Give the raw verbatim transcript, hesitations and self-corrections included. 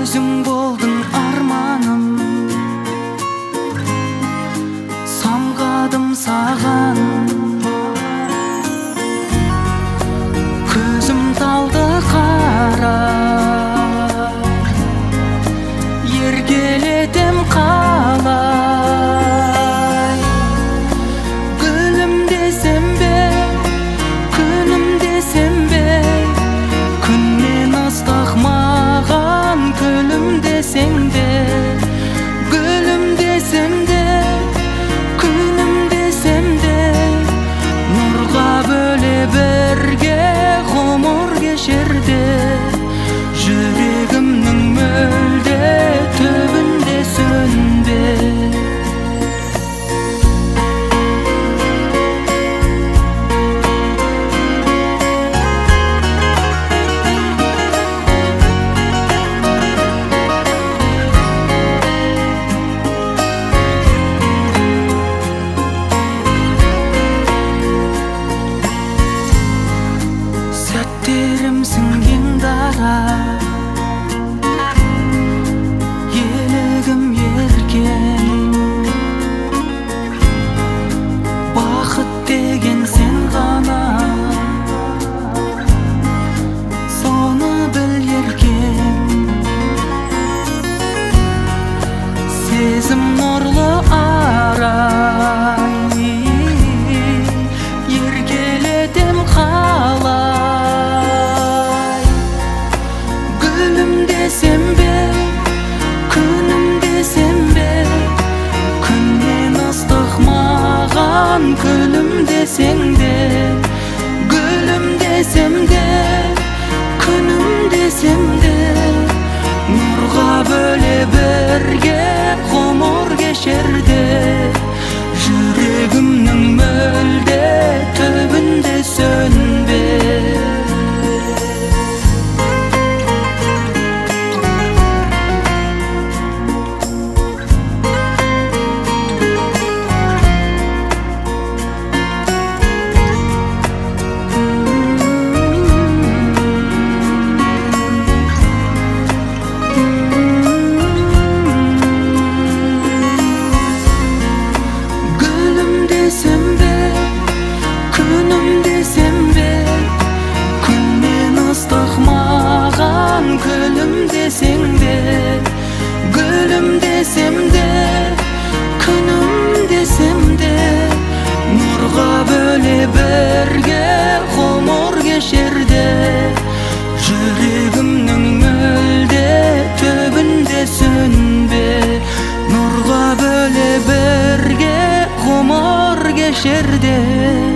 Өзің болдың арманым, самғадым саған. Көзім талды қара, еркелетем қалай. Гүлім десем бе, күнім десем бе, күннен ыстық маған күлім десең де. Гүлім десем де, күнім десем де, нұрға бөле бірге ғұмыр кешерде. Жүрегімнің мөлде түбінде сөнбе. Сәттерімсің ең дара, елігім еркен. Бақыт деген сен ғана, соны біл еркен. Сезім нұрлы арай, еркелетем қалай. Гүлім десем бе, күнім десем бе, күннен ыстық маған күлім десең де. Гүлім десем де, күнім десем де, нұрға бөле бірге ғұмыр кешерде. Жүрегімнің мөлде түбінде сөнбе. Күлім десең де, гүлім десем де, күнім десем де, нұрға бөле бірге ғұмыр кешерде. Жүрегімнің мөлде түбінде сөнбе. Нұрға бөле бірге ғұмыр кешерде.